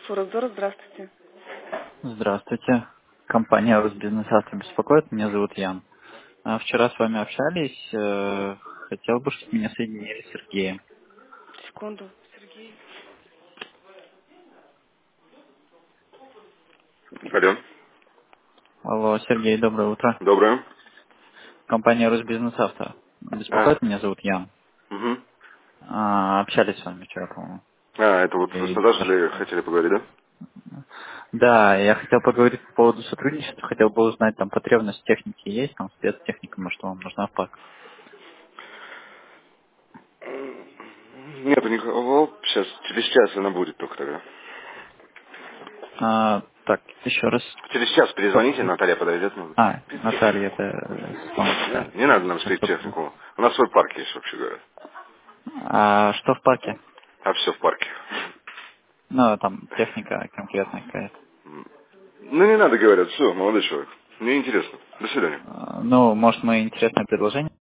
Форекс-Дор, здравствуйте. Здравствуйте. Компания «Росбизнес Авто» беспокоит. Меня зовут Ян. Вчера с вами общались. Хотел бы, чтобы меня соединили с Сергеем. Секунду, Сергей. Алло. Алло, Сергей, доброе утро. Доброе. Компания «Росбизнес Авто» А, беспокоит. Меня зовут Ян. угу. Общались с вами вчера, по-моему. Это вот в Или Краснодаре даже- хотели поговорить, да? Да, я хотел поговорить по поводу сотрудничества. Хотел бы узнать, там потребность техники есть, там спецтехника, может, вам нужна в парк. Нету никого. Сейчас, через час она будет только тогда. Так, еще раз. Через час перезвоните, Наталья подойдет. Ну. Наталья, это исполнитель. Не надо нам Сейчас подумаю. спецтехнику. У нас свой парк есть, вообще говоря. Что в парке? А все в парке. Ну, там техника конкретная какая-то. Ну, не надо, говорят. Все, молодой человек. Мне интересно. До свидания. Ну, может, мы интересное предложение